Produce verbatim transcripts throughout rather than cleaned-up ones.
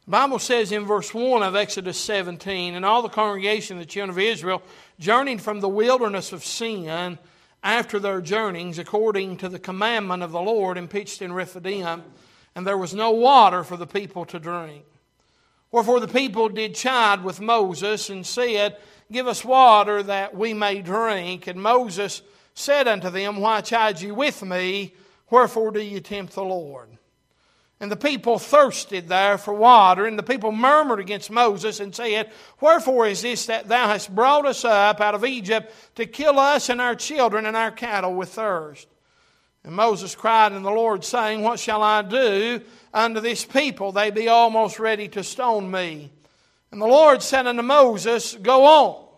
The Bible says in verse one of Exodus seventeen, and all the congregation of the children of Israel journeyed from the wilderness of Sin after their journeyings according to the commandment of the Lord, and pitched in Rephidim, and there was no water for the people to drink. Wherefore the people did chide with Moses, and said, Give us water that we may drink. And Moses said unto them, Why chide ye with me? Wherefore do ye tempt the Lord? And the people thirsted there for water, and the people murmured against Moses, and said, Wherefore is this that thou hast brought us up out of Egypt to kill us and our children and our cattle with thirst? And Moses cried unto the Lord, saying, What shall I do unto this people? They be almost ready to stone me. And the Lord said unto Moses, Go on.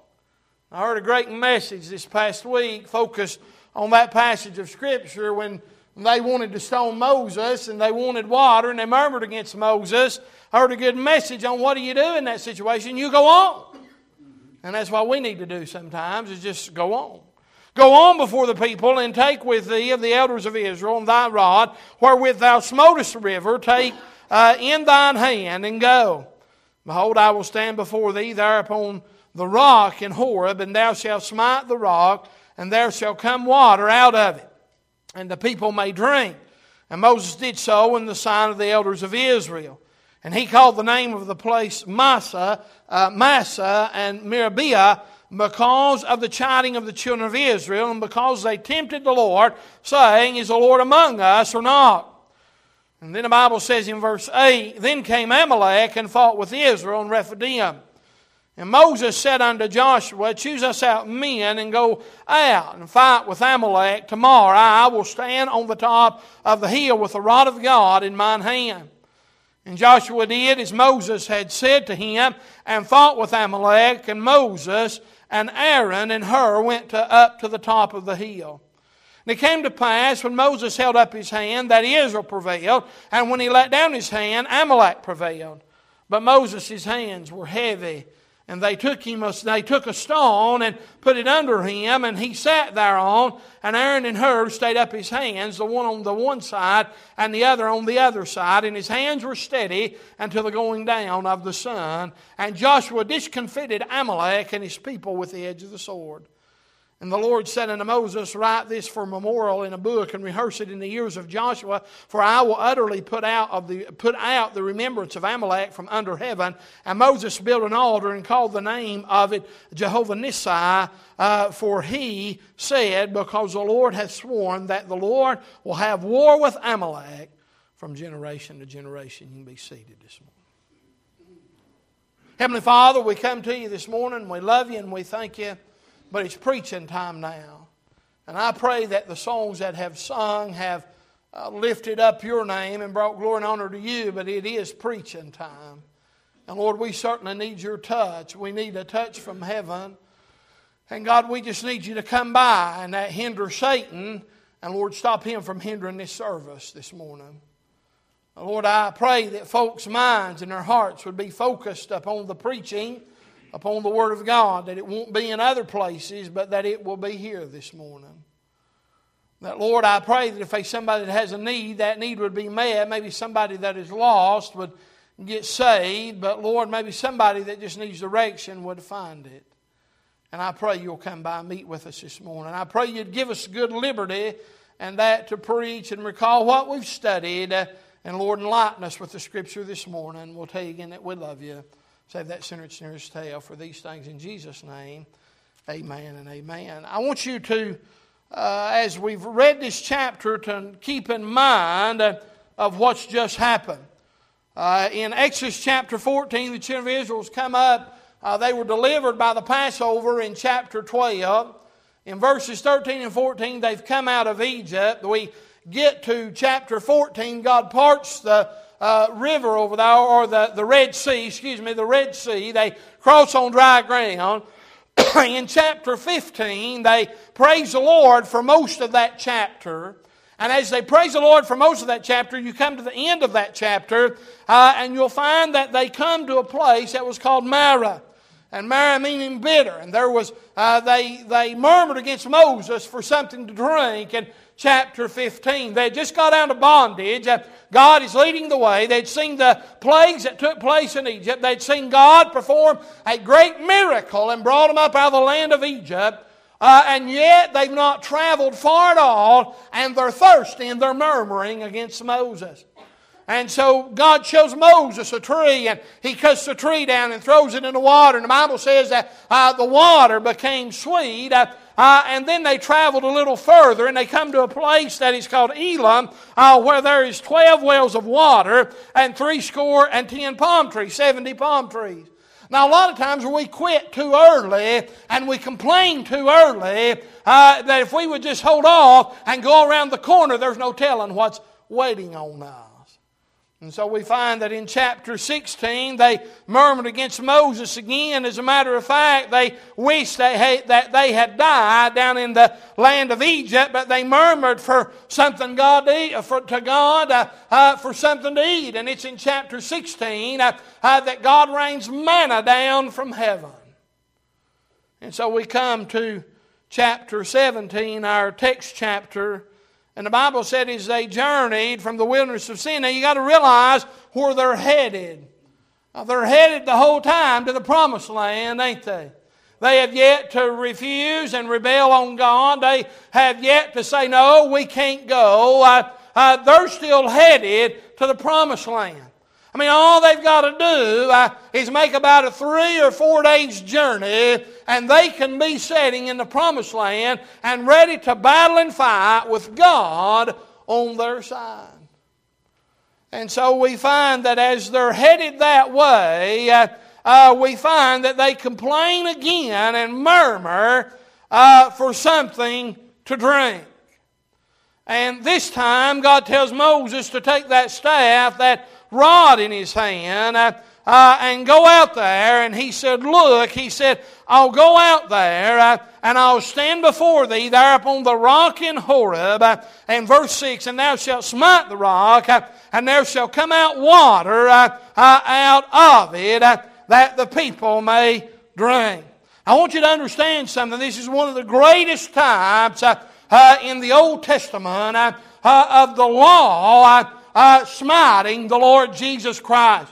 I heard a great message this past week focused on that passage of Scripture when they wanted to stone Moses and they wanted water and they murmured against Moses. I heard a good message on what do you do in that situation. You go on. And that's what we need to do sometimes, is just go on. Go on before the people, and take with thee of the elders of Israel and thy rod, wherewith thou smotest the river, take uh, in thine hand, and go. Behold, I will stand before thee there upon the rock in Horeb, and thou shalt smite the rock, and there shall come water out of it, and the people may drink. And Moses did so in the sign of the elders of Israel. And he called the name of the place Massa, uh, Massa and Meribah, because of the chiding of the children of Israel, and because they tempted the Lord, saying, Is the Lord among us or not? And then the Bible says in verse eight, Then came Amalek and fought with Israel in Rephidim. And Moses said unto Joshua, Choose us out men and go out and fight with Amalek tomorrow. I will stand on the top of the hill with the rod of God in mine hand. And Joshua did as Moses had said to him, and fought with Amalek. And Moses and Aaron and Hur went to, up to the top of the hill. And it came to pass, when Moses held up his hand, that Israel prevailed, and when he let down his hand, Amalek prevailed. But Moses' hands were heavy, and they took him a, they took a stone and put it under him, and he sat thereon. And Aaron and Hur stayed up his hands, the one on the one side and the other on the other side, and his hands were steady until the going down of the sun. And Joshua discomfited Amalek and his people with the edge of the sword. And the Lord said unto Moses, Write this for a memorial in a book, and rehearse it in the ears of Joshua, for I will utterly put out of the put out the remembrance of Amalek from under heaven. And Moses built an altar and called the name of it Jehovah Nissi, uh, for he said, Because the Lord hath sworn that the Lord will have war with Amalek from generation to generation. You can be seated this morning. Heavenly Father, we come to you this morning. We love you and we thank you. But it's preaching time now. And I pray that the songs that have sung have uh, lifted up your name and brought glory and honor to you. But it is preaching time. And Lord, we certainly need your touch. We need a touch from heaven. And God, we just need you to come by and that hinder Satan. And Lord, stop him from hindering this service this morning. Lord, I pray that folks' minds and their hearts would be focused upon the preaching, upon the Word of God, that it won't be in other places, but that it will be here this morning. That, Lord, I pray that if there's somebody that has a need, that need would be met. Maybe somebody that is lost would get saved, but, Lord, maybe somebody that just needs direction would find it. And I pray you'll come by and meet with us this morning. I pray you'd give us good liberty and that to preach and recall what we've studied. Uh, and, Lord, enlighten us with the Scripture this morning. We'll tell you again that we love you. Save that sinner at nearest tail for these things in Jesus' name. Amen and amen. I want you to, uh, as we've read this chapter, to keep in mind uh, of what's just happened. Uh, in Exodus chapter fourteen, the children of Israel has come up. Uh, they were delivered by the Passover in chapter twelve. In verses thirteen and fourteen, they've come out of Egypt. We get to chapter fourteen, God parts the Uh, river over there, or the, the Red Sea, excuse me, the Red Sea. They cross on dry ground. In chapter fifteen, they praise the Lord for most of that chapter. And as they praise the Lord for most of that chapter, you come to the end of that chapter, uh, and you'll find that they come to a place that was called Marah. And Marah meaning bitter. And there was, uh, they, they murmured against Moses for something to drink. And chapter fifteen. They had just got out of bondage. God is leading the way. They'd seen the plagues that took place in Egypt. They'd seen God perform a great miracle and brought them up out of the land of Egypt. Uh, and yet they've not traveled far at all, and they're thirsty and they're murmuring against Moses. And so God shows Moses a tree, and he cuts the tree down and throws it in the water. And the Bible says that uh, the water became sweet. Uh, uh, and then they traveled a little further, and they come to a place that is called Elim, uh, where there is twelve wells of water and three score and ten palm trees, seventy palm trees. Now, a lot of times we quit too early and we complain too early uh, that if we would just hold off and go around the corner, there's no telling what's waiting on us. And so we find that in chapter sixteen, they murmured against Moses again. As a matter of fact, they wished they had, that they had died down in the land of Egypt, but they murmured for something God to, eat, for, to God uh, uh, for something to eat. And it's in chapter sixteen uh, uh, that God rains manna down from heaven. And so we come to chapter seventeen, our text chapter. And the Bible said as they journeyed from the wilderness of Sin, now you got to realize where they're headed. Now, they're headed the whole time to the promised land, ain't they? They have yet to refuse and rebel on God. They have yet to say, no, we can't go. Uh, uh, they're still headed to the promised land. I mean, all they've got to do uh, is make about a three or four days journey, and they can be sitting in the promised land and ready to battle and fight with God on their side. And so we find that as they're headed that way, uh, uh, we find that they complain again and murmur uh, for something to drink. And this time God tells Moses to take that staff, that rod in his hand, uh, uh, and go out there. And he said, look, he said, I'll go out there uh, and I'll stand before thee there upon the rock in Horeb. Uh, and verse six, and thou shalt smite the rock, uh, and there shall come out water uh, uh, out of it, uh, that the people may drink. I want you to understand something. This is one of the greatest types uh, uh, in the Old Testament uh, uh, of the law, uh, Uh, smiting the Lord Jesus Christ.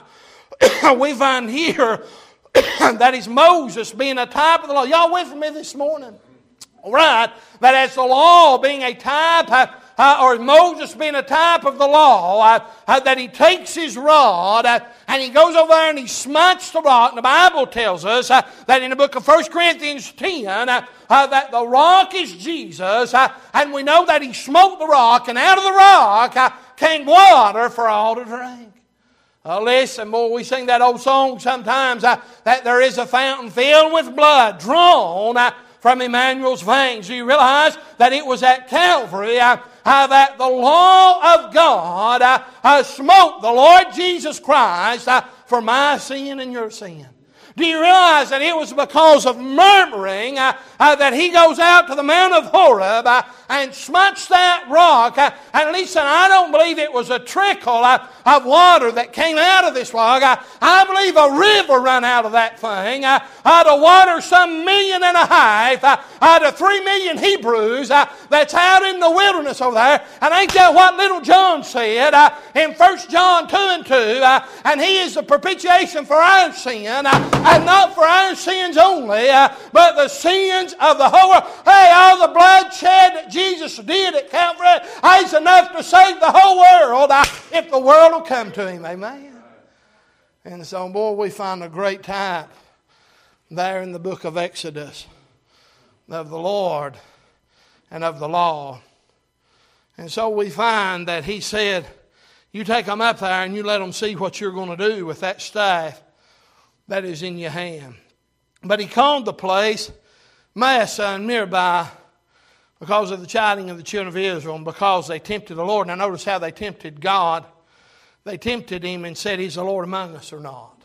We find here that is Moses being a type of the law. Y'all went for me this morning. All right. That as the law being a type, uh, uh, or Moses being a type of the law, uh, uh, that he takes his rod uh, and he goes over there and he smites the rock. And the Bible tells us uh, that in the book of First Corinthians ten, uh, uh, that the rock is Jesus. Uh, and we know that he smote the rock, and out of the rock uh, came water for all to drink. Uh, listen, boy, we sing that old song sometimes, uh, that there is a fountain filled with blood drawn uh, from Emmanuel's veins. Do you realize that it was at Calvary uh, uh, that the law of God uh, uh, smote the Lord Jesus Christ uh, for my sin and your sin? Do you realize that it was because of murmuring uh, uh, that he goes out to the Mount of Horeb uh, and smites that rock? Uh, and listen, I don't believe it was a trickle uh, of water that came out of this rock. Uh, I believe a river ran out of that thing uh, uh, to water some million and a half uh, uh, to three million Hebrews uh, that's out in the wilderness over there. And ain't that what little John said uh, in First John two and two? Uh, and he is the propitiation for our sin. Uh, And not for our sins only, uh, but the sins of the whole world. Hey, all the bloodshed that Jesus did at Calvary is enough to save the whole world uh, if the world will come to Him. Amen. And so, boy, we find a great type there in the book of Exodus of the Lord and of the law. And so we find that He said, you take them up there and you let them see what you're going to do with that staff that is in your hand. But he called the place Massah and Meribah because of the chiding of the children of Israel and because they tempted the Lord. Now notice how they tempted God. They tempted Him and said, is the Lord among us or not?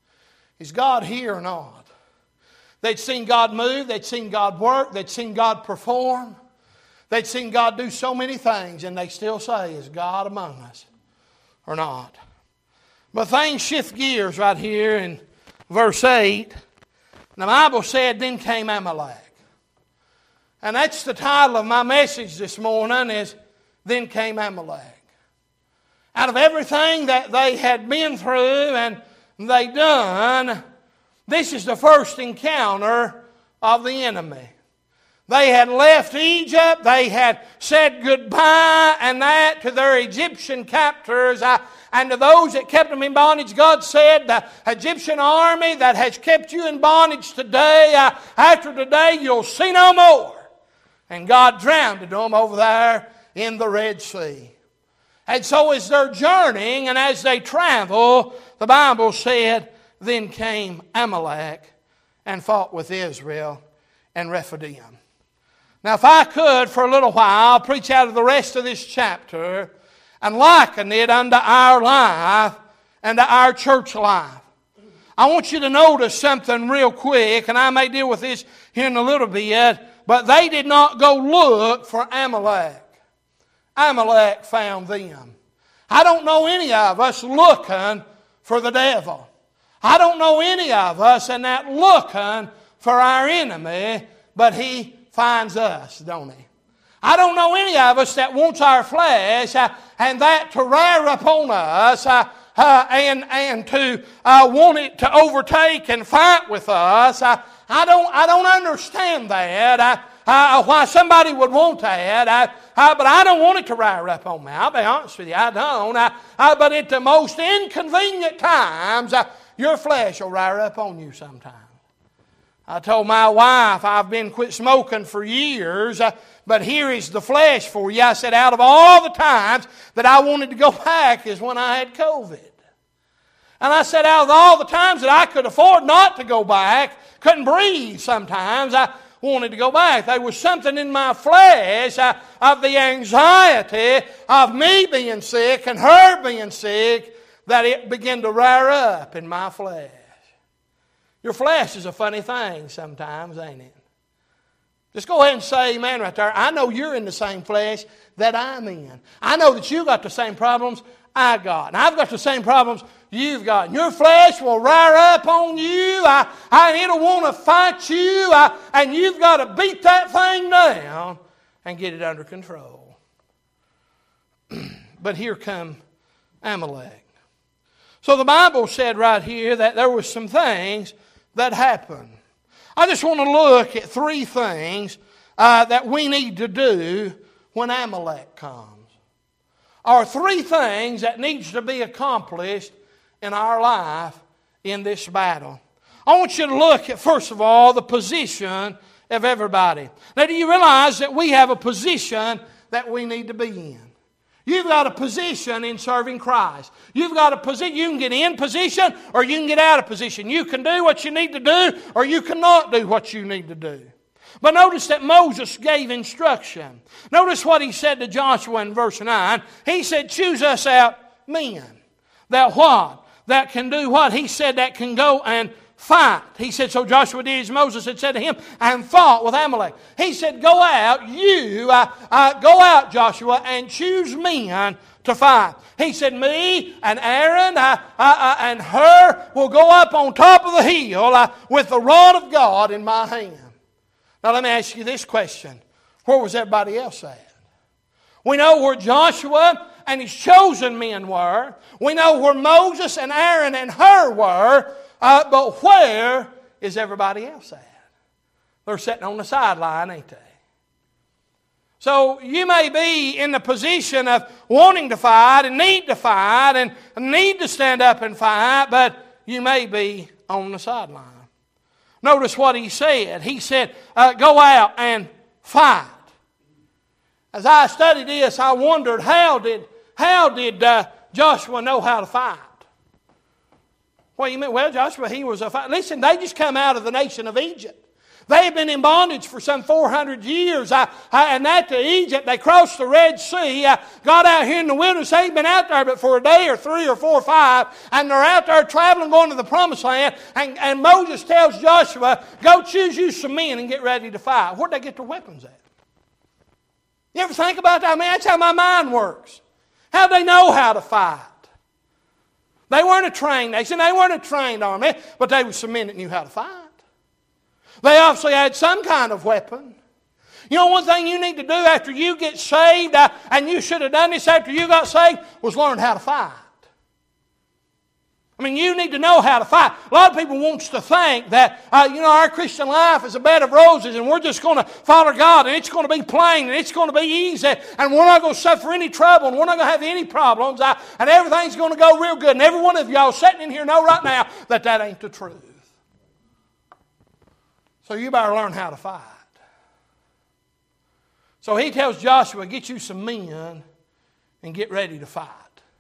Is God here or not? They'd seen God move. They'd seen God work. They'd seen God perform. They'd seen God do so many things, and they still say, is God among us or not? But things shift gears right here in verse eight. The Bible said, then came Amalek. And that's the title of my message this morning is, Then Came Amalek. Out of everything that they had been through and they done, this is the first encounter of the enemy. They had left Egypt. They had said goodbye and that to their Egyptian captors. Uh, and to those that kept them in bondage, God said, the Egyptian army that has kept you in bondage today, uh, after today you'll see no more. And God drowned them over there in the Red Sea. And so as they're journeying and as they travel, the Bible said, then came Amalek and fought with Israel and Rephidim. Now if I could for a little while preach out of the rest of this chapter and liken it unto our life and to our church life. I want you to notice something real quick, and I may deal with this here in a little bit. But they did not go look for Amalek. Amalek found them. I don't know any of us looking for the devil. I don't know any of us in that looking for our enemy, but he finds us, don't he? I don't know any of us that wants our flesh uh, and that to rear upon us uh, uh, and, and to uh, want it to overtake and fight with us. Uh, I don't, I don't understand that, uh, uh, why somebody would want that, uh, uh, but I don't want it to rear up on me. I'll be honest with you, I don't. Uh, uh, but at the most inconvenient times, uh, your flesh will rear up on you sometimes. I told my wife I've been quit smoking for years, uh, but here is the flesh for you. I said, out of all the times that I wanted to go back is when I had COVID. And I said, out of all the times that I could afford not to go back, couldn't breathe sometimes, I wanted to go back. There was something in my flesh uh, of the anxiety of me being sick and her being sick that it began to rear up in my flesh. Your flesh is a funny thing sometimes, ain't it? Just go ahead and say amen right there. I know you're in the same flesh that I'm in. I know that you got the same problems I got. And I've got the same problems you've got. And your flesh will rear up on you. I, I, it'll want to fight you. I, and you've got to beat that thing down and get it under control. But here come Amalek. So the Bible said right here that there were some things that happened. I just want to look at three things uh, that we need to do when Amalek comes. Or three things that needs to be accomplished in our life in this battle. I want you to look at, first of all, the position of everybody. Now, do you realize that we have a position that we need to be in? You've got a position in serving Christ. You've got a position. You can get in position or you can get out of position. You can do what you need to do or you cannot do what you need to do. But notice that Moses gave instruction. Notice what he said to Joshua in verse nine. He said, choose us out men. That what? That can do what? He said that can go and fight. He said, so Joshua did as Moses had said to him and fought with Amalek. He said, go out, you, uh, uh, go out, Joshua, and choose men to fight. He said, me and Aaron uh, uh, uh, and her will go up on top of the hill uh, with the rod of God in my hand. Now let me ask you this question. Where was everybody else at? We know where Joshua and his chosen men were. We know where Moses and Aaron and her were. Uh, but where is everybody else at? They're sitting on the sideline, ain't they? So you may be in the position of wanting to fight and need to fight and need to stand up and fight, but you may be on the sideline. Notice what he said. He said, uh, go out and fight. As I studied this, I wondered how did, how did uh, Joshua know how to fight? What do you mean? Well, Joshua, he was a fighter. Listen, they just come out of the nation of Egypt. They had been in bondage for some four hundred years. I, I, and that to Egypt, they crossed the Red Sea, uh, got out here in the wilderness. They ain't been out there but for a day or three or four or five. And they're out there traveling, going to the promised land. And, and Moses tells Joshua, go choose you some men and get ready to fight. Where'd they get their weapons at? You ever think about that? I mean, that's how my mind works. How'd they know how to fight? They weren't a trained nation. They weren't a trained army, but they were some men that knew how to fight. They obviously had some kind of weapon. You know, one thing you need to do after you get saved, uh, and you should have done this after you got saved, was learn how to fight. I mean, you need to know how to fight. A lot of people want to think that, uh, you know, our Christian life is a bed of roses and we're just going to follow God and it's going to be plain and it's going to be easy and we're not going to suffer any trouble and we're not going to have any problems uh, and everything's going to go real good. And every one of y'all sitting in here know right now that that ain't the truth. So you better learn how to fight. So he tells Joshua, get you some men and get ready to fight.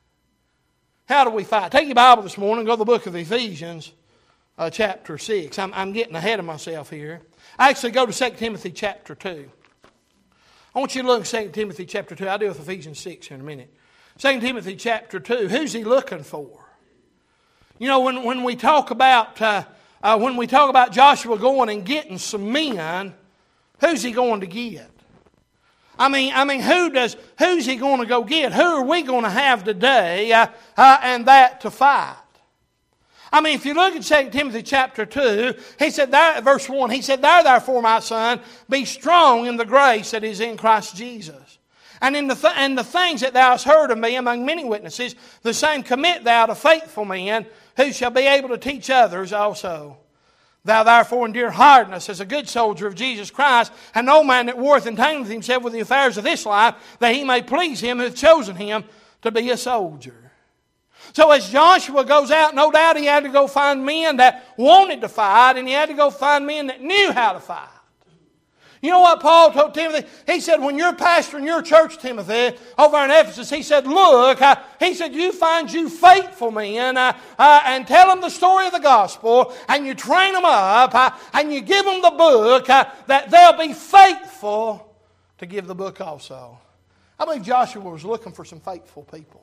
How do we fight? Take your Bible this morning, go to the book of Ephesians, uh, chapter six. I'm, I'm getting ahead of myself here. I actually go to Second Timothy chapter two. I want you to look at Second Timothy chapter two. I'll deal with Ephesians six here in a minute. Second Timothy chapter two. Who's he looking for? You know, when, when we talk about uh, uh, when we talk about Joshua going and getting some men, who's he going to get? I mean, I mean, who does? Who's he going to go get? Who are we going to have today, uh, uh, and that to fight? I mean, if you look at Second Timothy chapter two, he said, there, verse one, he said, "There, therefore, my son, be strong in the grace that is in Christ Jesus, and in the th- and the things that thou hast heard of me among many witnesses, the same commit thou to faithful men, who shall be able to teach others also. Thou therefore endure hardness as a good soldier of Jesus Christ, and no man that warreth entangleth himself with the affairs of this life, that he may please him who hath chosen him to be a soldier." So as Joshua goes out, no doubt he had to go find men that wanted to fight, and he had to go find men that knew how to fight. You know what Paul told Timothy? He said, when you're pastoring your church, Timothy, over in Ephesus, he said, look, uh, he said, you find you faithful men uh, uh, and tell them the story of the gospel and you train them up uh, and you give them the book uh, that they'll be faithful to give the book also. I believe Joshua was looking for some faithful people.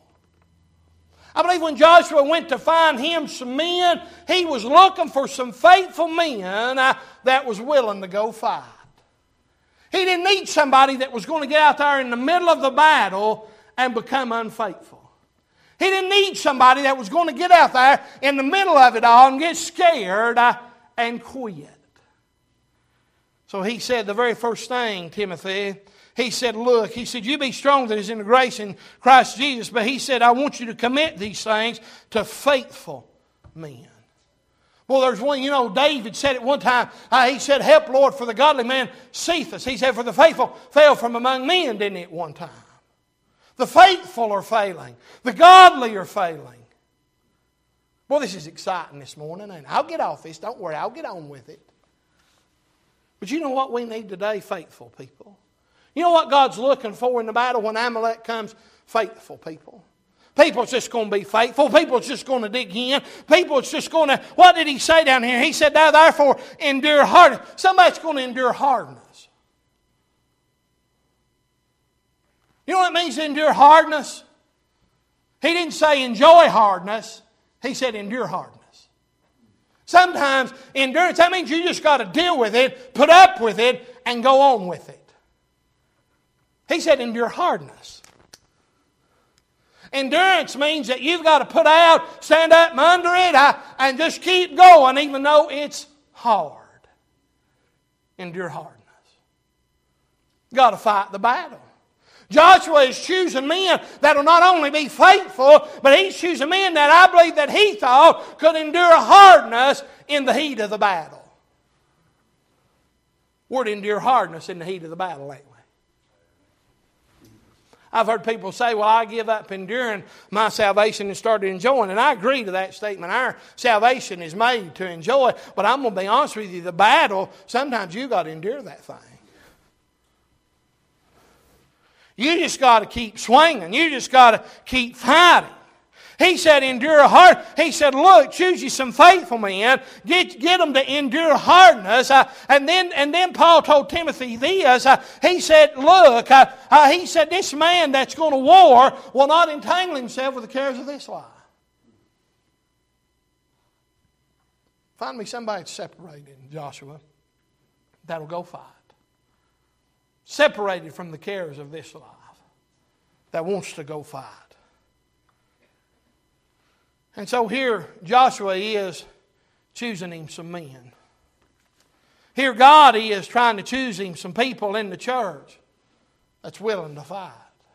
I believe when Joshua went to find him some men, he was looking for some faithful men uh, that was willing to go fight. He didn't need somebody that was going to get out there in the middle of the battle and become unfaithful. He didn't need somebody that was going to get out there in the middle of it all and get scared uh, and quit. So he said the very first thing, Timothy, he said, look, he said, you be strong that is in the grace in Christ Jesus. But he said, I want you to commit these things to faithful men. Well, there's one, you know, David said it one time. Uh, he said, help, Lord, for the godly man ceaseth. He said, for the faithful fell from among men, didn't he, at one time? The faithful are failing. The godly are failing. Boy, this is exciting this morning, and I'll get off this. Don't worry, I'll get on with it. But you know what we need today? Faithful people. You know what God's looking for in the battle when Amalek comes? Faithful people. People's just going to be faithful. People's just going to dig in. People's just going to... What did he say down here? He said, now therefore endure hardness. Somebody's going to endure hardness. You know what it means to endure hardness? He didn't say enjoy hardness. He said endure hardness. Sometimes endurance, that means you just got to deal with it, put up with it, and go on with it. He said endure hardness. Endurance means that you've got to put out, stand up from under it, uh, and just keep going even though it's hard. Endure hardness. You've got to fight the battle. Joshua is choosing men that will not only be faithful, but he's choosing men that I believe that he thought could endure hardness in the heat of the battle. We're to endure hardness in the heat of the battle, ain't we? I've heard people say, well, I give up enduring my salvation and started enjoying it. And I agree to that statement. Our salvation is made to enjoy. But I'm going to be honest with you, the battle, sometimes you've got to endure that thing. You just got to keep swinging. You just got to keep fighting. He said, endure hard. He said, look, choose you some faithful men. Get, get them to endure hardness. Uh, and then and then Paul told Timothy this. Uh, he said, look, uh, uh, he said, this man that's going to war will not entangle himself with the cares of this life. Find me somebody that's separated, Joshua, that'll go fight. Separated from the cares of this life, that wants to go fight. And so here Joshua is choosing him some men. Here God is trying to choose Him some people in the church that's willing to fight.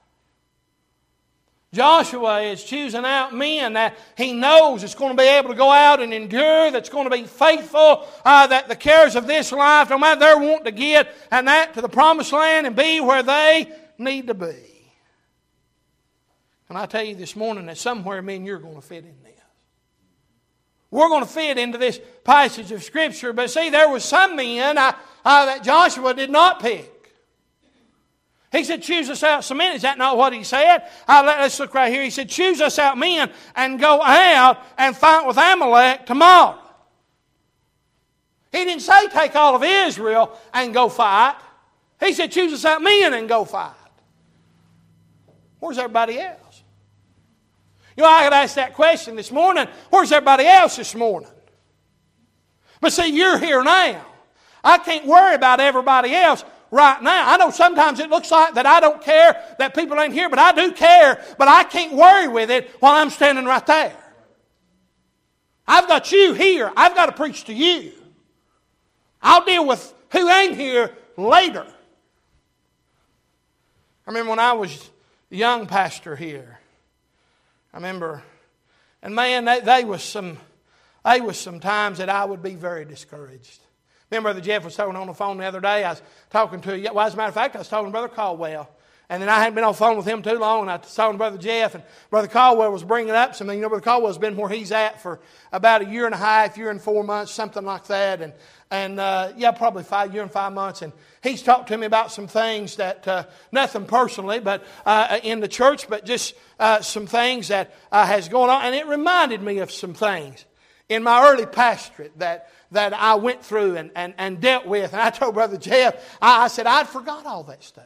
Joshua is choosing out men that he knows is going to be able to go out and endure, that's going to be faithful, uh, that the cares of this life, no matter they're wanting to get, and that to the promised land and be where they need to be. And I tell you this morning that somewhere me and you're going to fit in this. We're going to fit into this passage of Scripture. But see, there was some men uh, uh, that Joshua did not pick. He said, choose us out some men. Is that not what he said? Uh, let, let's look right here. He said, choose us out men and go out and fight with Amalek tomorrow. He didn't say take all of Israel and go fight. He said, choose us out men and go fight. Where's everybody else? You know, I could ask that question this morning. Where's everybody else this morning? But see, you're here now. I can't worry about everybody else right now. I know sometimes it looks like that I don't care that people ain't here, but I do care, but I can't worry with it while I'm standing right there. I've got you here. I've got to preach to you. I'll deal with who ain't here later. I remember when I was a young pastor here. I remember, and man, they, they was some, they was some times that I would be very discouraged. Remember, Brother Jeff was talking on the phone the other day. I was talking to, well, as a matter of fact, I was talking to Brother Caldwell. And then I hadn't been on the phone with him too long, and I was talking to Brother Jeff, and Brother Caldwell was bringing up something. You know, Brother Caldwell's been where he's at for about a year and a half, year and four months, something like that. And, and uh, yeah, probably five, year and five months. And he's talked to me about some things that, uh, nothing personally, but uh, in the church, but just uh, some things that uh, has gone on. And it reminded me of some things in my early pastorate that that I went through and, and, and dealt with. And I told Brother Jeff, I, I said, I'd forgot all that stuff.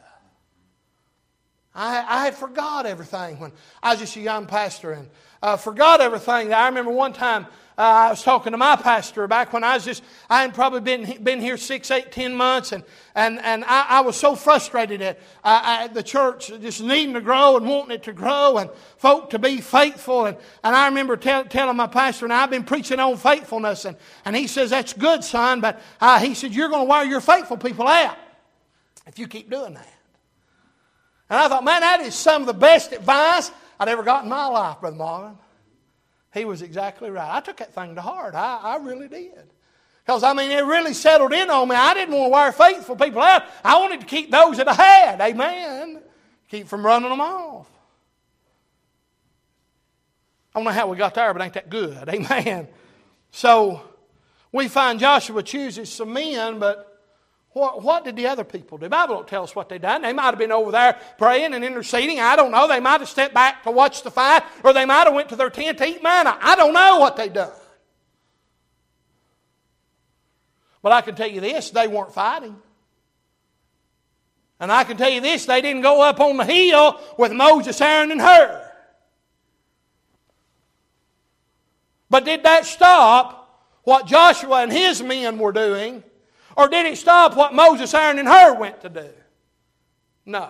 I, I had forgot everything when I was just a young pastor and uh, forgot everything. I remember one time uh, I was talking to my pastor back when I was just, I had probably been been here six, eight, ten months, and and and I, I was so frustrated at, uh, at the church just needing to grow and wanting it to grow and folk to be faithful. And, and I remember tell, telling my pastor, and I've been preaching on faithfulness, and, and he says, that's good, son, but uh, he said, you're going to wear your faithful people out if you keep doing that. And I thought, man, that is some of the best advice I'd ever got in my life, Brother Marvin. He was exactly right. I took that thing to heart. I, I really did. Because, I mean, it really settled in on me. I didn't want to wear faithful people out. I wanted to keep those that I had. Amen. Keep from running them off. I don't know how we got there, but ain't that good. Amen. So, we find Joshua chooses some men, but What, what did the other people do? The Bible don't tell us what they done. They might have been over there praying and interceding. I don't know. They might have stepped back to watch the fight, or they might have went to their tent to eat manna. I don't know what they done. But I can tell you this, they weren't fighting. And I can tell you this, they didn't go up on the hill with Moses, Aaron, and Hur. But did that stop what Joshua and his men were doing? Or did it stop what Moses, Aaron, and Hur went to do? No.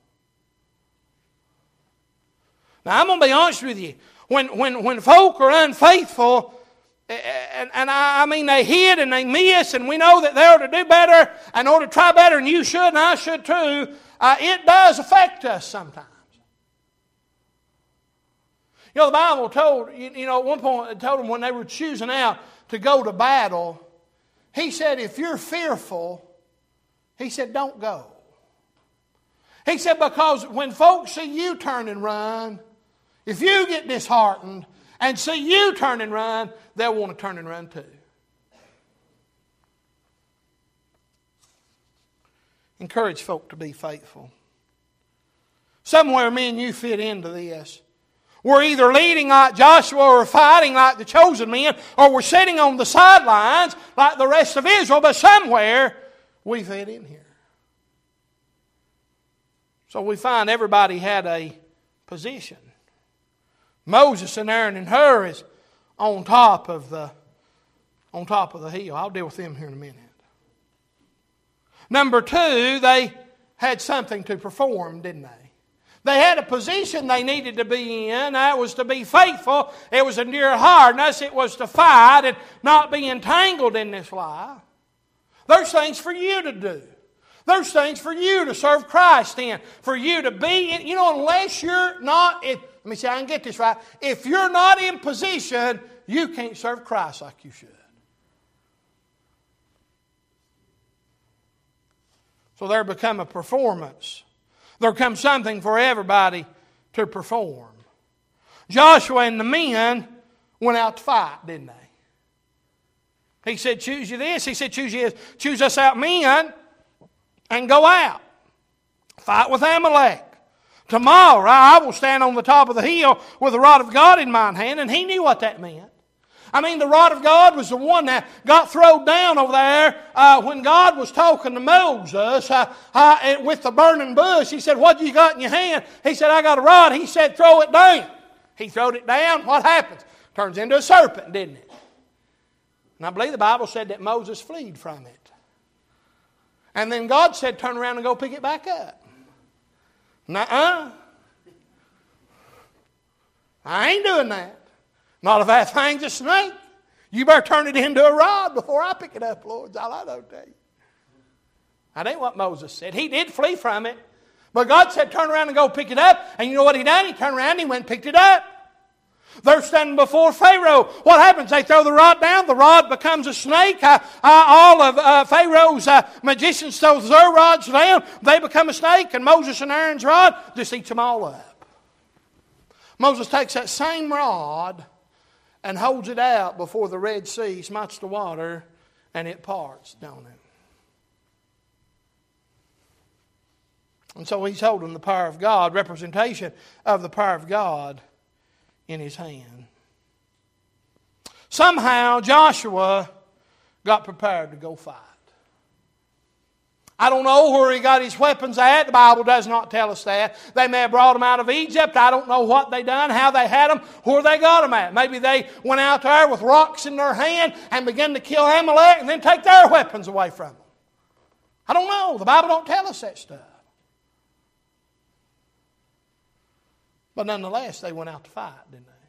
Now, I'm going to be honest with you. When, when, when folk are unfaithful, and, and I, I mean they hit and they miss, and we know that they ought to do better and ought to try better, and you should and I should too, uh, it does affect us sometimes. You know, the Bible told, you, you know, at one point it told them when they were choosing out to go to battle, he said, if you're fearful, he said, don't go. He said, because when folks see you turn and run, if you get disheartened and see you turn and run, they'll want to turn and run too. Encourage folk to be faithful. Somewhere me and you fit into this. We're either leading like Joshua or fighting like the chosen men, or we're sitting on the sidelines like the rest of Israel, but somewhere we fit in here. So we find everybody had a position. Moses and Aaron and Hur is on top of the on top of the hill. I'll deal with them here in a minute. Number two, they had something to perform, didn't they? They had a position they needed to be in. That was to be faithful. It was to endure hardness. It was to fight and not be entangled in this life. There's things for you to do. There's things for you to serve Christ in. For you to be in. You know, unless you're not, if, let me see, I can get this right. If you're not in position, you can't serve Christ like you should. So there become a performance. There comes something for everybody to perform. Joshua and the men went out to fight, didn't they? He said, choose you this. He said, choose you this. Choose us out men and go out. Fight with Amalek. Tomorrow I will stand on the top of the hill with the rod of God in my hand. And he knew what that meant. I mean, the rod of God was the one that got thrown down over there uh, when God was talking to Moses uh, uh, with the burning bush. He said, what do you got in your hand? He said, I got a rod. He said, throw it down. He throwed it down. What happens? Turns into a serpent, didn't it? And I believe the Bible said that Moses fled from it. And then God said, turn around and go pick it back up. Nuh-uh. I ain't doing that. Not if that thing's a snake. You better turn it into a rod before I pick it up, Lord. That's all I know to tell you. That ain't what Moses said. He did flee from it. But God said, turn around and go pick it up. And you know what he done? He turned around and he went and picked it up. They're standing before Pharaoh. What happens? They throw the rod down. The rod becomes a snake. Uh, uh, all of uh, Pharaoh's uh, magicians throw their rods down. They become a snake. And Moses and Aaron's rod just eats them all up. Moses takes that same rod and holds it out before the Red Sea, smites the water, and it parts, don't it? And so he's holding the power of God, representation of the power of God in his hand. Somehow Joshua got prepared to go fight. I don't know where he got his weapons at. The Bible does not tell us that. They may have brought them out of Egypt. I don't know what they done, how they had them, where they got them at. Maybe they went out there with rocks in their hand and began to kill Amalek and then take their weapons away from them. I don't know. The Bible don't tell us that stuff. But nonetheless, they went out to fight, didn't they?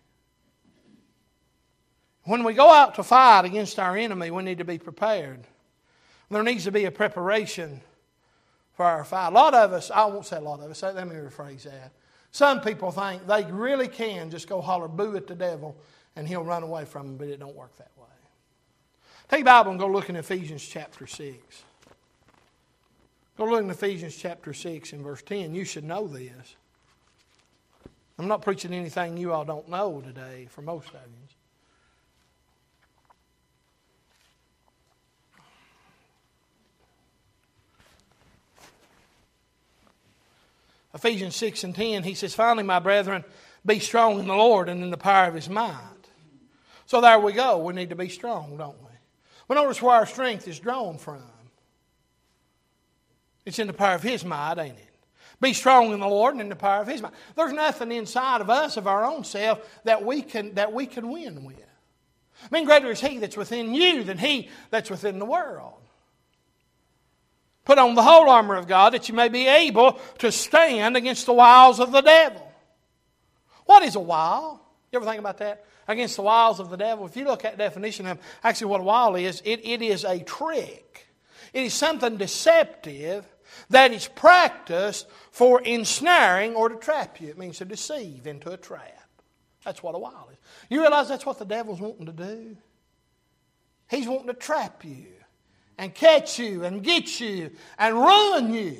When we go out to fight against our enemy, we need to be prepared. There needs to be a preparation for our fight. A lot of us, I won't say a lot of us, let me rephrase that. Some people think they really can just go holler boo at the devil and he'll run away from them, but it don't work that way. Take your Bible and go look in Ephesians chapter six. Go look in Ephesians chapter six and verse ten. You should know this. I'm not preaching anything you all don't know today for most of you. Ephesians six and ten, he says, finally, my brethren, be strong in the Lord and in the power of his might. So there we go. We need to be strong, don't we? But notice where our strength is drawn from. It's in the power of his might, ain't it? Be strong in the Lord and in the power of his might. There's nothing inside of us, of our own self, that we can, that we can win with. I mean, greater is he that's within you than he that's within the world. Put on the whole armor of God that you may be able to stand against the wiles of the devil. What is a wile? You ever think about that? Against the wiles of the devil. If you look at the definition of actually what a wile is, it, it is a trick. It is something deceptive that is practiced for ensnaring or to trap you. It means to deceive into a trap. That's what a wile is. You realize that's what the devil's wanting to do? He's wanting to trap you and catch you and get you and ruin you.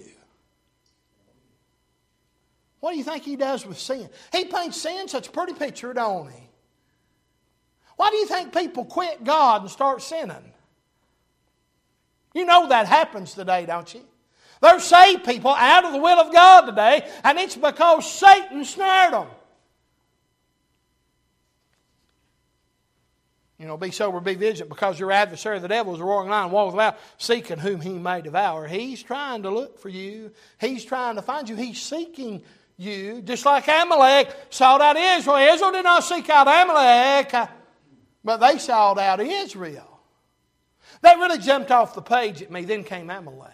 What do you think he does with sin? He paints sin such a pretty picture, don't he? Why do you think people quit God and start sinning? You know that happens today, don't you? There's saved people out of the will of God today, and it's because Satan snared them. You know, be sober, be vigilant, because your adversary, the devil, is a roaring lion, walks about, seeking whom he may devour. He's trying to look for you. He's trying to find you. He's seeking you, just like Amalek sought out Israel. Israel did not seek out Amalek, but they sought out Israel. That really jumped off the page at me. Then came Amalek.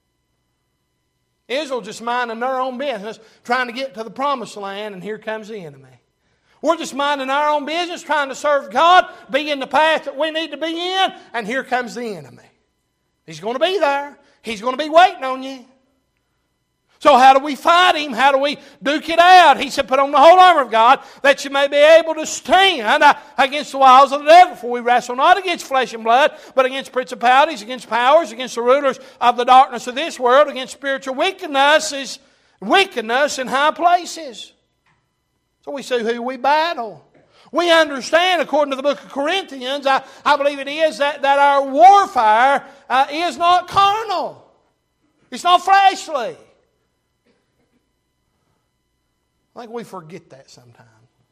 Israel just minding their own business, trying to get to the promised land, and here comes the enemy. We're just minding our own business, trying to serve God, be in the path that we need to be in, and here comes the enemy. He's going to be there. He's going to be waiting on you. So how do we fight him? How do we duke it out? He said, put on the whole armor of God that you may be able to stand against the wiles of the devil. For we wrestle not against flesh and blood, but against principalities, against powers, against the rulers of the darkness of this world, against spiritual wickedness, wickedness in high places. So we see who we battle. We understand, according to the book of Corinthians, I, I believe it is, that, that our warfare uh, is not carnal. It's not fleshly. I think we forget that sometimes.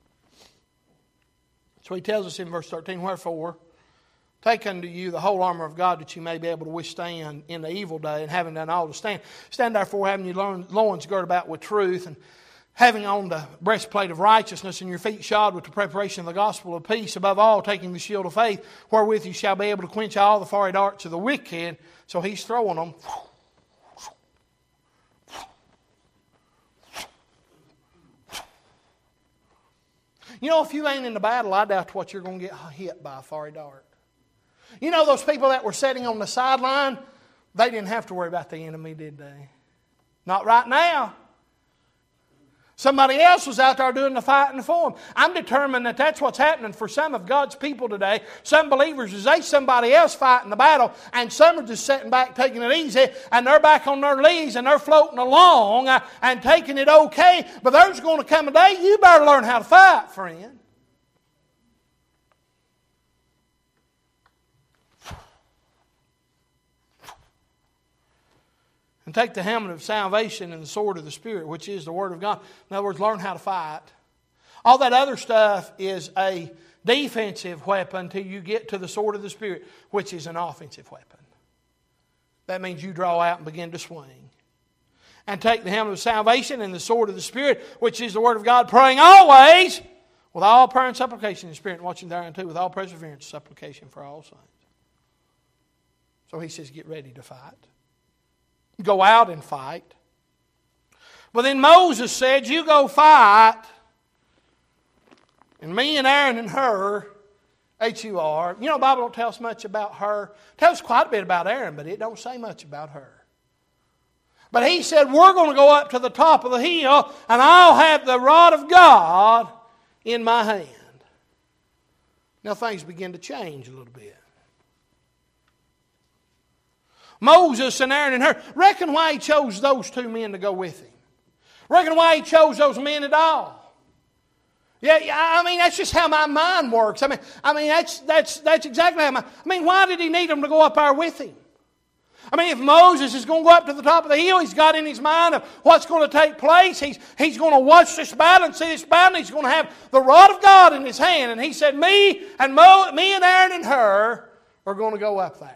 So he tells us in verse thirteen, wherefore, take unto you the whole armor of God that you may be able to withstand in the evil day, and having done all to stand. Stand therefore, having your loins girded about with truth, and having on the breastplate of righteousness, and your feet shod with the preparation of the gospel of peace, above all taking the shield of faith, wherewith you shall be able to quench all the fiery darts of the wicked. So he's throwing them. You know, if you ain't in the battle, I doubt what you're going to get hit by a fiery dart. You know, those people that were sitting on the sideline, they didn't have to worry about the enemy, did they? Not right now. Somebody else was out there doing the fighting for them. I'm determined that that's what's happening for some of God's people today. Some believers is they somebody else fighting the battle, and some are just sitting back taking it easy, and they're back on their knees and they're floating along uh, and taking it okay. But there's going to come a day you better learn how to fight, friend. And take the helmet of salvation and the sword of the Spirit, which is the Word of God. In other words, learn how to fight. All that other stuff is a defensive weapon until you get to the sword of the Spirit, which is an offensive weapon. That means you draw out and begin to swing. And take the helmet of salvation and the sword of the Spirit, which is the Word of God, praying always with all prayer and supplication in the Spirit, and watching thereunto with all perseverance and supplication for all saints. So he says, get ready to fight. Go out and fight. But then Moses said, you go fight. And me and Aaron and Hur, H U R. You know, the Bible don't tell us much about Hur. It tells us quite a bit about Aaron, but it don't say much about Hur. But he said, we're going to go up to the top of the hill, and I'll have the rod of God in my hand. Now things begin to change a little bit. Moses and Aaron and Hur. Reckon why he chose those two men to go with him. Reckon why he chose those men at all. Yeah, yeah, I mean, that's just how my mind works. I mean, I mean that's, that's, that's exactly how my... I mean, why did he need them to go up there with him? I mean, if Moses is going to go up to the top of the hill, he's got in his mind of what's going to take place. He's, he's going to watch this battle and see this battle. And he's going to have the rod of God in his hand. And he said, me and, Mo, me and Aaron and Hur are going to go up there.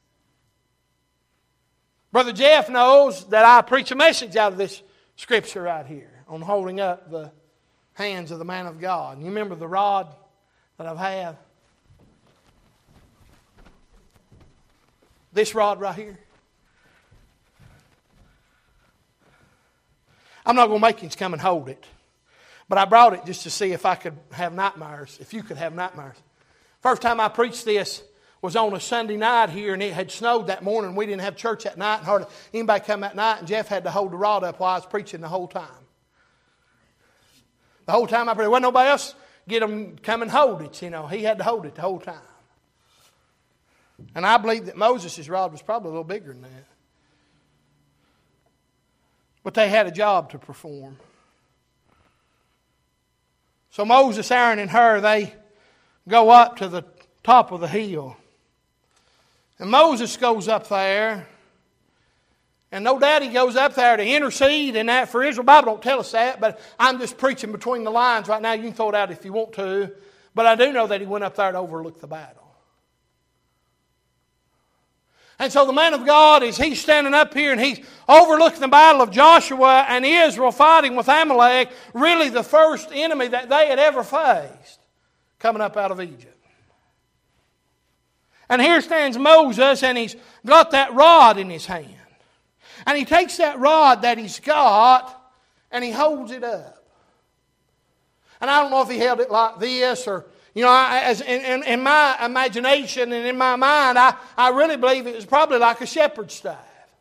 Brother Jeff knows that I preach a message out of this scripture right here on holding up the hands of the man of God. And you remember the rod that I've had? This rod right here. I'm not going to make him come and hold it. But I brought it just to see if I could have nightmares, if you could have nightmares. First time I preached this was on a Sunday night here, and it had snowed that morning. We didn't have church that night, and hardly anybody come that night, and Jeff had to hold the rod up while I was preaching the whole time. The whole time I prayed, wasn't nobody else get him come and hold it, you know. He had to hold it the whole time. And I believe that Moses' rod was probably a little bigger than that. But they had a job to perform. So Moses, Aaron, and Hur, they go up to the top of the hill. And Moses goes up there. And no doubt he goes up there to intercede and that for Israel. The Bible don't tell us that, but I'm just preaching between the lines right now. You can throw it out if you want to. But I do know that he went up there to overlook the battle. And so the man of God, is he's standing up here and he's overlooking the battle of Joshua and Israel fighting with Amalek, really the first enemy that they had ever faced, coming up out of Egypt. And here stands Moses, and he's got that rod in his hand. And he takes that rod that he's got, and he holds it up. And I don't know if he held it like this, or You know, I, as in, in, in my imagination and in my mind, I, I really believe it was probably like a shepherd's staff.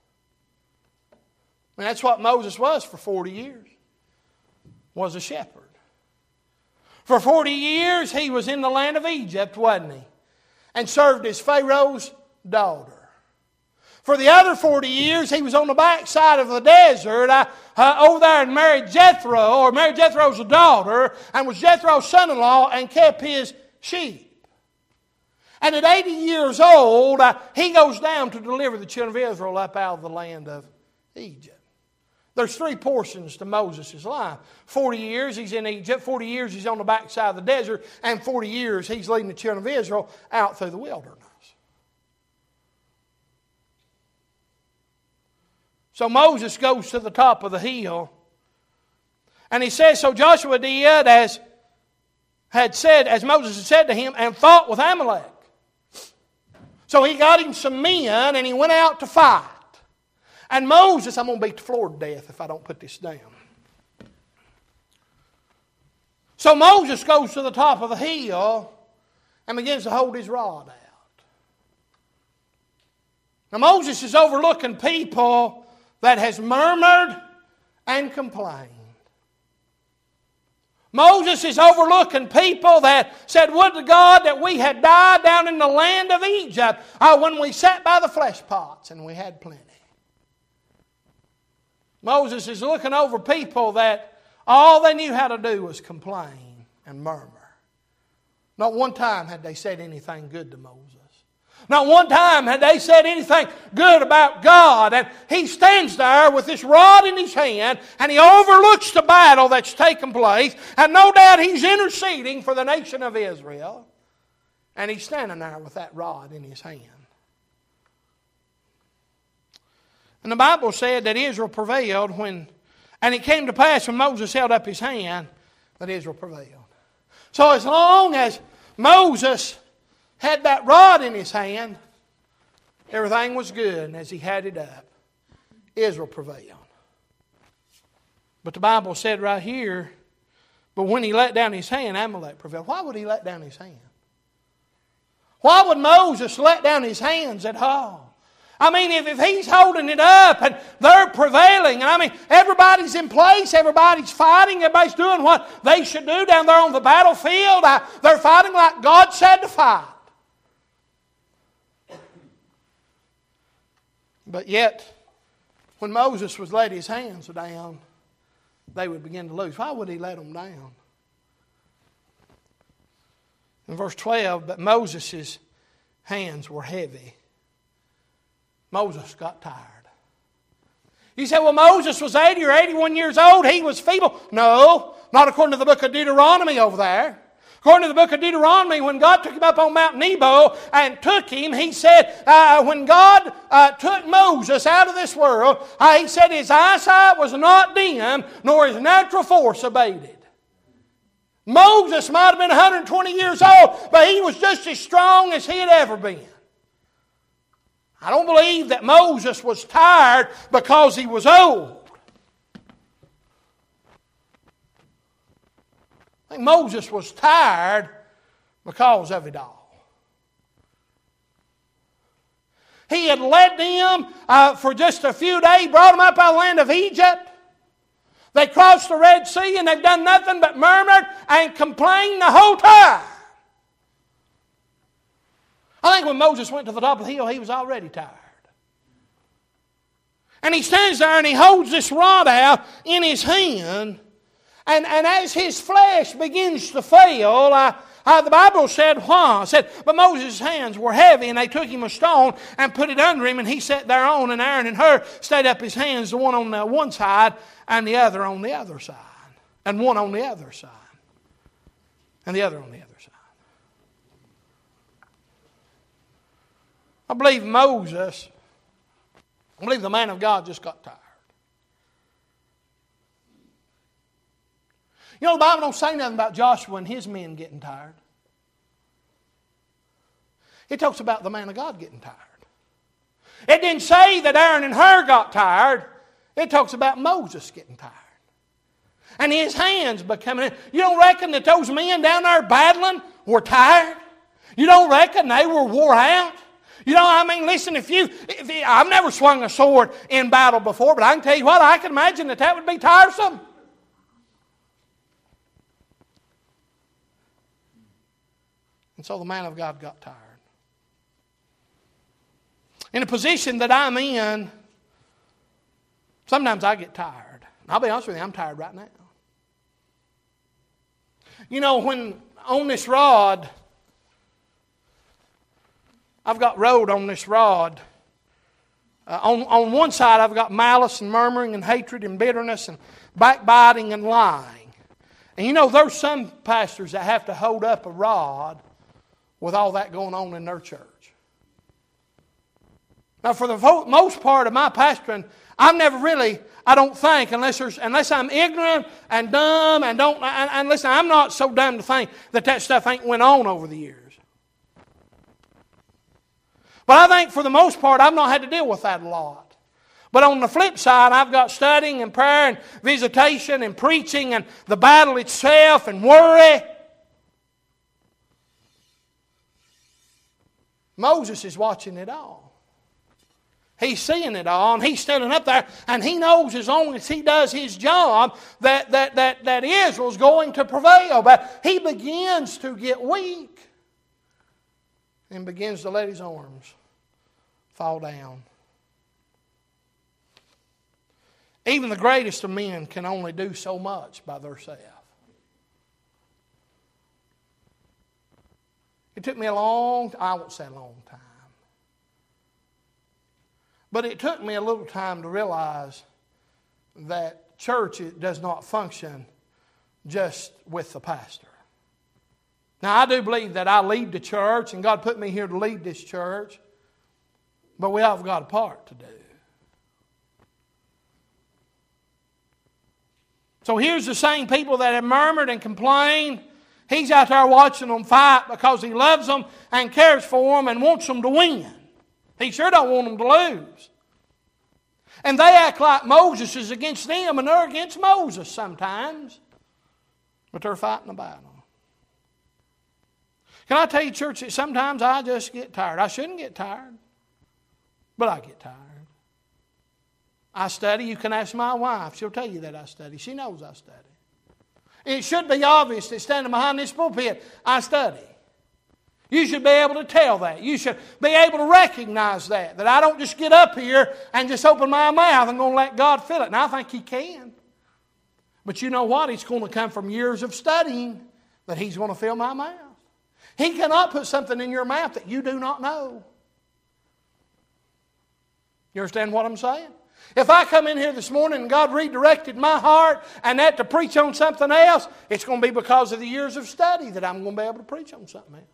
And that's what Moses was for forty years, was a shepherd. For forty years, he was in the land of Egypt, wasn't he? And served as Pharaoh's daughter. For the other forty years, he was on the backside of the desert uh, uh, over there and married Jethro, or married Jethro's daughter, and was Jethro's son-in-law and kept his sheep. And at eighty years old, uh, he goes down to deliver the children of Israel up out of the land of Egypt. There's three portions to Moses' life. forty years he's in Egypt, forty years he's on the backside of the desert, and forty years he's leading the children of Israel out through the wilderness. So Moses goes to the top of the hill, and he says, so Joshua did as had said, as Moses had said to him, and fought with Amalek. So he got him some men, and he went out to fight. And Moses, I'm going to beat the floor to death if I don't put this down. So Moses goes to the top of the hill and begins to hold his rod out. Now Moses is overlooking people that has murmured and complained. Moses is overlooking people that said, would to God that we had died down in the land of Egypt uh, when we sat by the flesh pots and we had plenty. Moses is looking over people that all they knew how to do was complain and murmur. Not one time had they said anything good to Moses. Not one time had they said anything good about God. And he stands there with this rod in his hand, and he overlooks the battle that's taken place. And no doubt he's interceding for the nation of Israel. And he's standing there with that rod in his hand. And the Bible said that Israel prevailed when, and it came to pass when Moses held up his hand, that Israel prevailed. So as long as Moses had that rod in his hand, everything was good. And as he had it up, Israel prevailed. But the Bible said right here, but when he let down his hand, Amalek prevailed. Why would he let down his hand? Why would Moses let down his hands at all? I mean, if, if he's holding it up and they're prevailing, and I mean, everybody's in place, everybody's fighting, everybody's doing what they should do down there on the battlefield. Uh, they're fighting like God said to fight. But yet, when Moses would let his hands down, they would begin to lose. Why would he let them down? In verse twelve, but Moses' hands were heavy. Moses got tired. You say, well, Moses was eighty or eighty-one years old. He was feeble. No, not according to the book of Deuteronomy over there. According to the book of Deuteronomy, when God took him up on Mount Nebo and took him, he said, uh, when God uh, took Moses out of this world, uh, he said his eyesight was not dim, nor his natural force abated. Moses might have been one hundred twenty years old, but he was just as strong as he had ever been. I don't believe that Moses was tired because he was old. I think Moses was tired because of it all. He had led them uh, for just a few days, brought them up out of the land of Egypt. They crossed the Red Sea and they've done nothing but murmured and complained the whole time. I think when Moses went to the top of the hill, he was already tired. And he stands there and he holds this rod out in his hand. And, and as his flesh begins to fail, uh, uh, the Bible said, why? It said, but Moses' hands were heavy, and they took him a stone and put it under him, and he sat thereon, and Aaron and Hur stayed up his hands, the one on the one side and the other on the other side. And one on the other side. And the other on the other side. I believe Moses, I believe the man of God just got tired. You know, the Bible don't say nothing about Joshua and his men getting tired. It talks about the man of God getting tired. It didn't say that Aaron and Hur got tired. It talks about Moses getting tired. And his hands becoming... You don't reckon that those men down there battling were tired? You don't reckon they were wore out? You know, I mean, listen, if you, if you... I've never swung a sword in battle before, but I can tell you what, I can imagine that that would be tiresome. And so the man of God got tired. In a position that I'm in, sometimes I get tired. And I'll be honest with you, I'm tired right now. You know, when on this rod, I've got rode on this rod. Uh, on, on one side, I've got malice and murmuring and hatred and bitterness and backbiting and lying. And you know, there's some pastors that have to hold up a rod with all that going on in their church. Now, for the most part of my pastoring, I've never really, I don't think, unless there's, unless I'm ignorant and dumb and don't, and, and listen, I'm not so dumb to think that that stuff ain't went on over the years. But I think for the most part, I've not had to deal with that a lot. But on the flip side, I've got studying and prayer and visitation and preaching and the battle itself and worry. Moses is watching it all. He's seeing it all, and he's standing up there, and he knows as long as he does his job that, that, that, that Israel's going to prevail. But he begins to get weak and begins to let his arms fall down. Even the greatest of men can only do so much by themselves. It took me a long, I won't say a long time. But it took me a little time to realize that church does not function just with the pastor. Now, I do believe that I lead the church, and God put me here to lead this church, but we all have got a part to do. So here's the same people that have murmured and complained. He's out there watching them fight because he loves them and cares for them and wants them to win. He sure don't want them to lose. And they act like Moses is against them and they're against Moses sometimes. But they're fighting a battle. Can I tell you, church, that sometimes I just get tired. I shouldn't get tired, but I get tired. I study. You can ask my wife. She'll tell you that I study. She knows I study. It should be obvious that standing behind this pulpit, I study. You should be able to tell that. You should be able to recognize that. That I don't just get up here and just open my mouth and going to let God fill it. And I think He can. But you know what? It's going to come from years of studying that He's going to fill my mouth. He cannot put something in your mouth that you do not know. You understand what I'm saying? If I come in here this morning and God redirected my heart and that to preach on something else, it's going to be because of the years of study that I'm going to be able to preach on something else.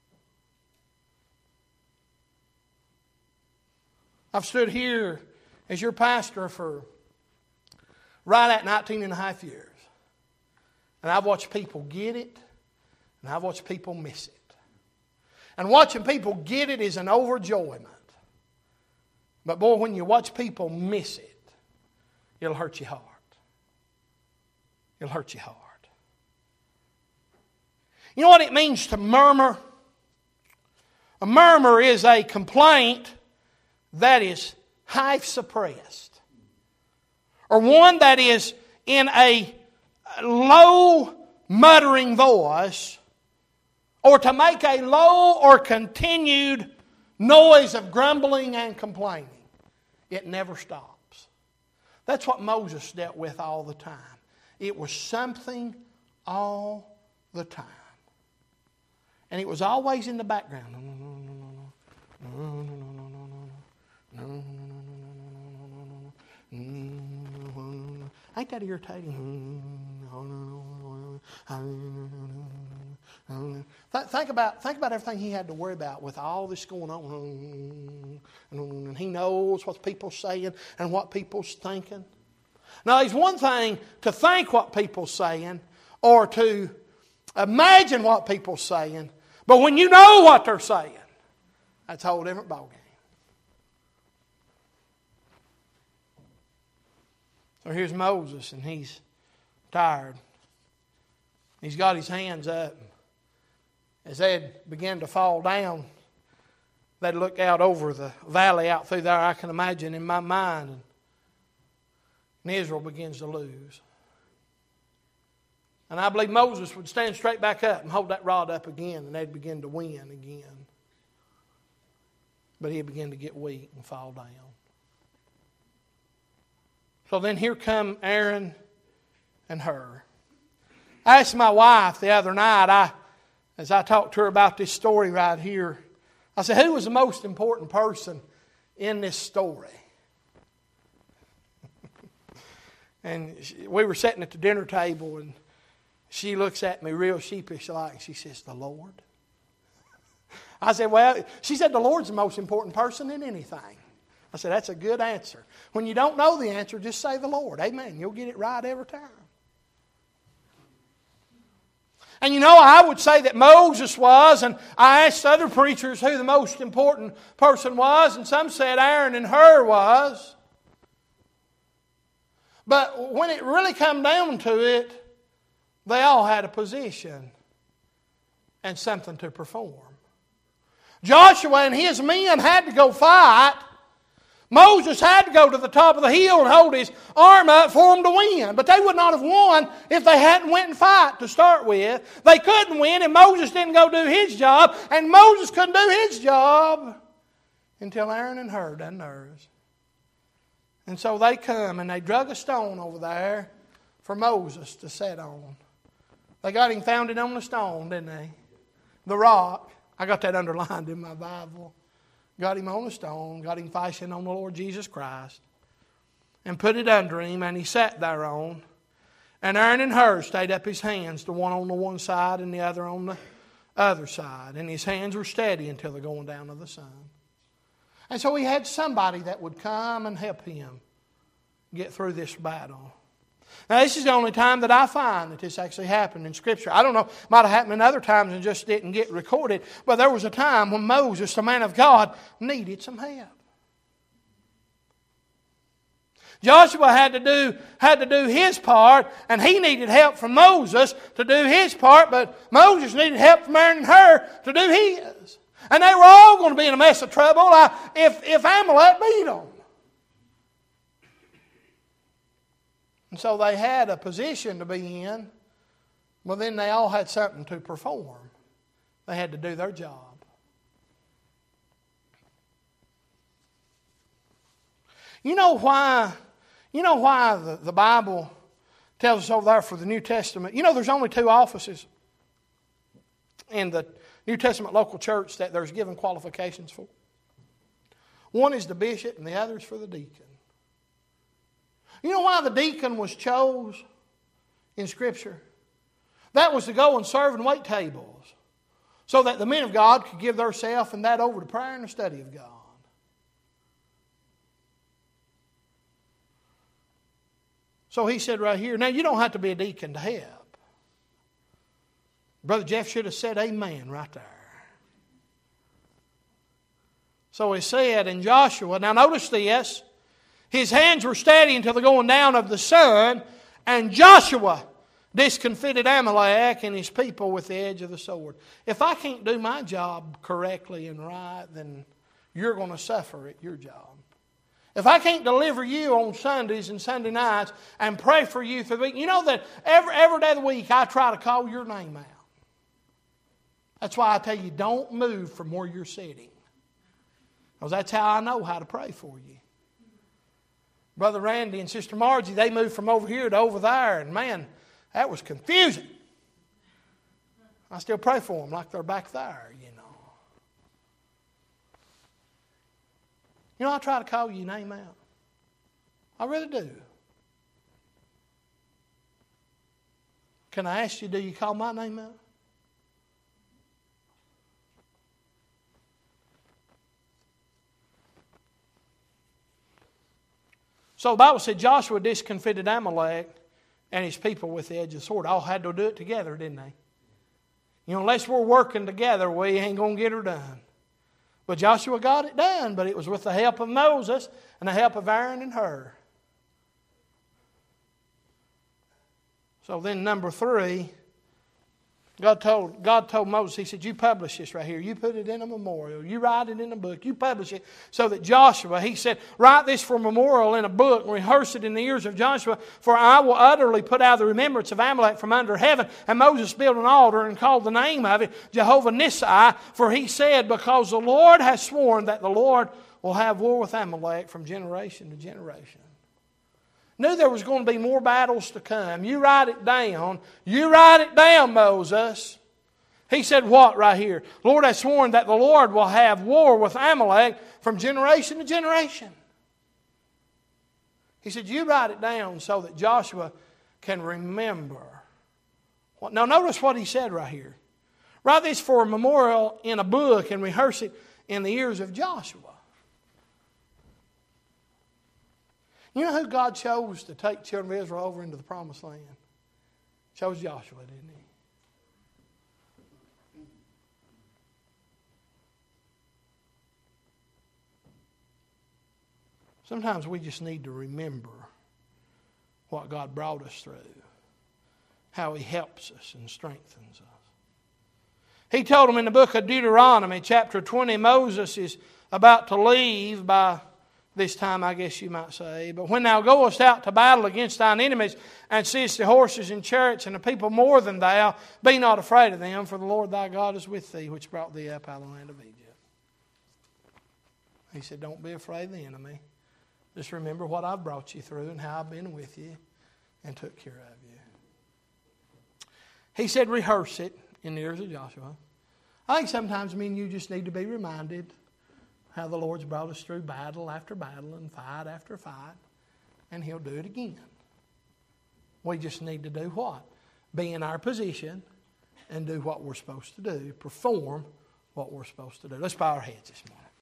I've stood here as your pastor for right at nineteen and a half years. And I've watched people get it, and I've watched people miss it. And watching people get it is an overjoyment. But boy, when you watch people miss it, it'll hurt your heart. It'll hurt your heart. You know what it means to murmur? A murmur is a complaint that is half suppressed, or one that is in a low muttering voice, or to make a low or continued noise of grumbling and complaining. It never stops. That's what Moses dealt with all the time. It was something all the time. And it was always in the background. No, no, no, no, no, no, no, no, no, no, no, no, no, no, no. Ain't that irritating? Think about, think about everything he had to worry about with all this going on. And he knows what people's saying and what people's thinking. Now, it's one thing to think what people's saying or to imagine what people's saying, but when you know what they're saying, that's a whole different ballgame. So here's Moses, and he's tired. He's got his hands up. As they'd begin to fall down, they'd look out over the valley out through there, I can imagine in my mind. And Israel begins to lose. And I believe Moses would stand straight back up and hold that rod up again, and they'd begin to win again. But he'd begin to get weak and fall down. So then here come Aaron and Hur. I asked my wife the other night, I, as I talked to her about this story right here, I said, who was the most important person in this story? And she, we were sitting at the dinner table, and she looks at me real sheepish-like, and she says, the Lord. I said, well, she said, the Lord's the most important person in anything. I said, that's a good answer. When you don't know the answer, just say the Lord. Amen. You'll get it right every time. And you know, I would say that Moses was, and I asked other preachers who the most important person was, and some said Aaron and Hur was. But when it really come down to it, they all had a position and something to perform. Joshua and his men had to go fight. Moses had to go to the top of the hill and hold his arm up for them to win. But they would not have won if they hadn't went and fight to start with. They couldn't win, and Moses didn't go do his job, and Moses couldn't do his job until Aaron and Hur done theirs. And so they come and they drug a stone over there for Moses to sit on. They got him founded on the stone, didn't they? The rock. I got that underlined in my Bible. Got him on a stone, got him fastened on the Lord Jesus Christ, and put it under him, and he sat thereon. And Aaron and Hur stayed up his hands, the one on the one side and the other on the other side. And his hands were steady until the going down of the sun. And so he had somebody that would come and help him get through this battle. Now, this is the only time that I find that this actually happened in Scripture. I don't know, it might have happened in other times and just didn't get recorded. But there was a time when Moses, the man of God, needed some help. Joshua had to do, had to do his part, and he needed help from Moses to do his part, but Moses needed help from Aaron and Hur to do his. And they were all going to be in a mess of trouble uh, if, if Amalek beat them. And so they had a position to be in, but then they all had something to perform. They had to do their job. You know why, you know why the, the Bible tells us over there for the New Testament, you know there's only two offices in the New Testament local church that there's given qualifications for. One is the bishop and the other is for the deacon. You know why the deacon was chose in Scripture? That was to go and serve and wait tables so that the men of God could give theirself and that over to prayer and the study of God. So he said right here, now you don't have to be a deacon to help. Brother Jeff should have said amen right there. So he said in Joshua, now notice this, his hands were steady until the going down of the sun, and Joshua discomfited Amalek and his people with the edge of the sword. If I can't do my job correctly and right, then you're going to suffer at your job. If I can't deliver you on Sundays and Sunday nights and pray for you through the week, you know that every, every day of the week I try to call your name out. That's why I tell you, don't move from where you're sitting. Because that's how I know how to pray for you. Brother Randy and Sister Margie, they moved from over here to over there, and man, that was confusing. I still pray for them like they're back there, you know. You know, I try to call your name out. I really do. Can I ask you, do you call my name out? So the Bible said Joshua discomfited Amalek and his people with the edge of the sword. All had to do it together, didn't they? You know, unless we're working together, we ain't going to get her done. But Joshua got it done, but it was with the help of Moses and the help of Aaron and Hur. So then number three, God told, God told Moses, He said, you publish this right here. You put it in a memorial. You write it in a book. You publish it so that Joshua, He said, write this for a memorial in a book and rehearse it in the ears of Joshua, for I will utterly put out the remembrance of Amalek from under heaven. And Moses built an altar and called the name of it Jehovah Nissi, for he said, because the Lord has sworn that the Lord will have war with Amalek from generation to generation. Knew there was going to be more battles to come. You write it down. You write it down, Moses. He said what right here? The Lord has sworn that the Lord will have war with Amalek from generation to generation. He said, you write it down so that Joshua can remember. Now notice what he said right here. Write this for a memorial in a book and rehearse it in the ears of Joshua. You know who God chose to take the children of Israel over into the promised land? Chose Joshua, didn't He? Sometimes we just need to remember what God brought us through, how He helps us and strengthens us. He told them in the book of Deuteronomy, chapter twenty, Moses is about to leave by this time, I guess you might say. But when thou goest out to battle against thine enemies, and seest the horses and chariots and the people more than thou, be not afraid of them, for the Lord thy God is with thee, which brought thee up out of the land of Egypt. He said, don't be afraid of the enemy. Just remember what I've brought you through and how I've been with you and took care of you. He said, rehearse it in the ears of Joshua. I think sometimes me and you just need to be reminded how the Lord's brought us through battle after battle and fight after fight. And He'll do it again. We just need to do what? Be in our position and do what we're supposed to do. Perform what we're supposed to do. Let's bow our heads this morning.